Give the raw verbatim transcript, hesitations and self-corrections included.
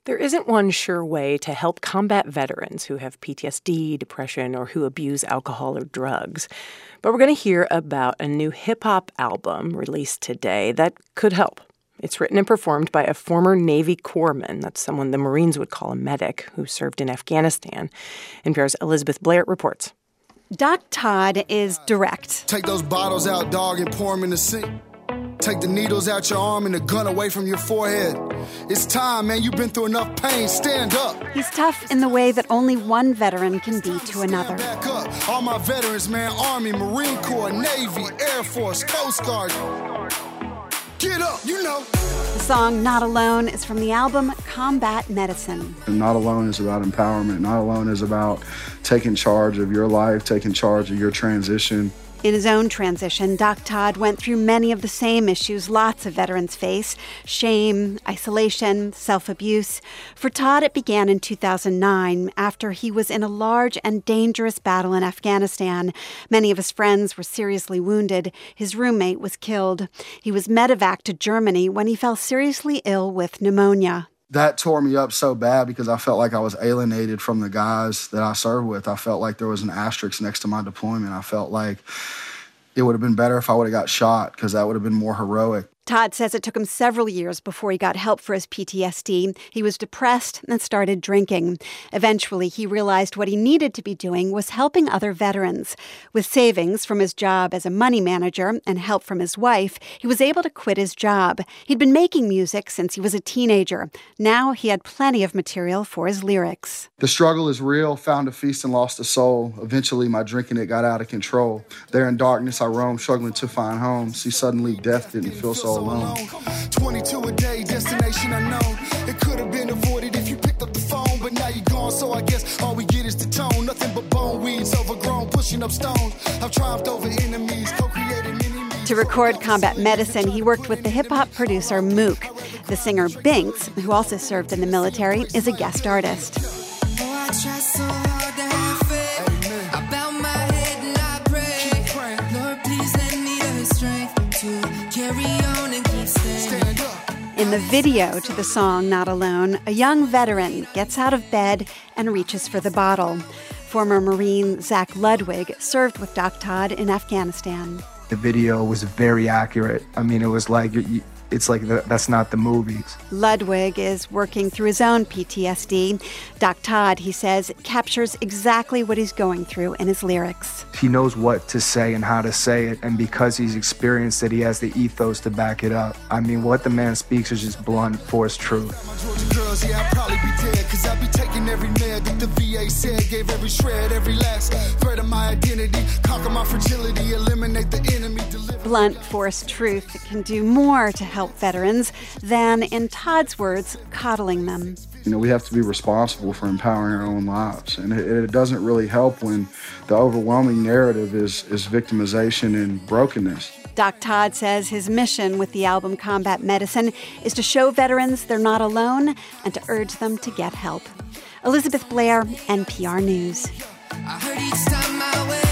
There isn't one sure way to help combat veterans who have P T S D, depression, or who abuse alcohol or drugs. But we're going to hear about a new hip-hop album released today that could help. It's written and performed by a former Navy corpsman. That's someone the Marines would call a medic who served in Afghanistan. N P R's Elizabeth Blair reports. Doc Todd is direct. Take those bottles out, dog, and pour them in the sink. Take the needles out your arm and the gun away from your forehead. It's time, man. You've been through enough pain. Stand up. He's tough in the way that only one veteran can be to another. Back up. All my veterans, man. Army, Marine Corps, Navy, Air Force, Coast Guard. Get up, you know. The song Not Alone is from the album Combat Medicine. Not Alone is about empowerment. Not Alone is about taking charge of your life, taking charge of your transition. In his own transition, Doc Todd went through many of the same issues lots of veterans face: shame, isolation, self-abuse. For Todd, it began in two thousand nine after he was in a large and dangerous battle in Afghanistan. Many of his friends were seriously wounded. His roommate was killed. He was medevaced to Germany when he fell seriously ill with pneumonia. That tore me up so bad because I felt like I was alienated from the guys that I served with. I felt like there was an asterisk next to my deployment. I felt like it would have been better if I would have got shot because that would have been more heroic. Todd says it took him several years before he got help for his P T S D. He was depressed and started drinking. Eventually, he realized what he needed to be doing was helping other veterans. With savings from his job as a money manager and help from his wife, he was able to quit his job. He'd been making music since he was a teenager. Now he had plenty of material for his lyrics. The struggle is real, found a feast and lost a soul. Eventually, my drinking, it got out of control. There in darkness, I roamed, struggling to find home. See, suddenly death didn't feel so alone. twenty-two a day, destination unknown. It could have been avoided if you picked up the phone, but now you're gone, so I guess all we get is the tone. Nothing but bone weeds, overgrown, pushing up stones. I've triumphed over enemies, co-created many me. To record Combat Medicine, he worked with the hip-hop producer Mook. The singer Binks, who also served in the military, is a guest artist. In the video to the song Not Alone, a young veteran gets out of bed and reaches for the bottle. Former Marine Zach Ludwig served with Doc Todd in Afghanistan. The video was very accurate. I mean, it was like, it's like the, that's not the movies. Ludwig is working through his own P T S D. Doc Todd, he says, captures exactly what he's going through in his lyrics. He knows what to say and how to say it, and because he's experienced it, he has the ethos to back it up. I mean, what the man speaks is just blunt, forced truth. Yeah, I'd probably be dead, cause I'd be taking every med that the V A said, gave every shred, every last thread of my identity, conquer my fragility, eliminate the enemy, deliver. Blunt, forced truth can do more to help veterans than, in Todd's words, coddling them. You know, we have to be responsible for empowering our own lives. And it, it doesn't really help when the overwhelming narrative is, is victimization and brokenness. Doc Todd says his mission with the album Combat Medicine is to show veterans they're not alone and to urge them to get help. Elizabeth Blair, N P R News. I heard each time I went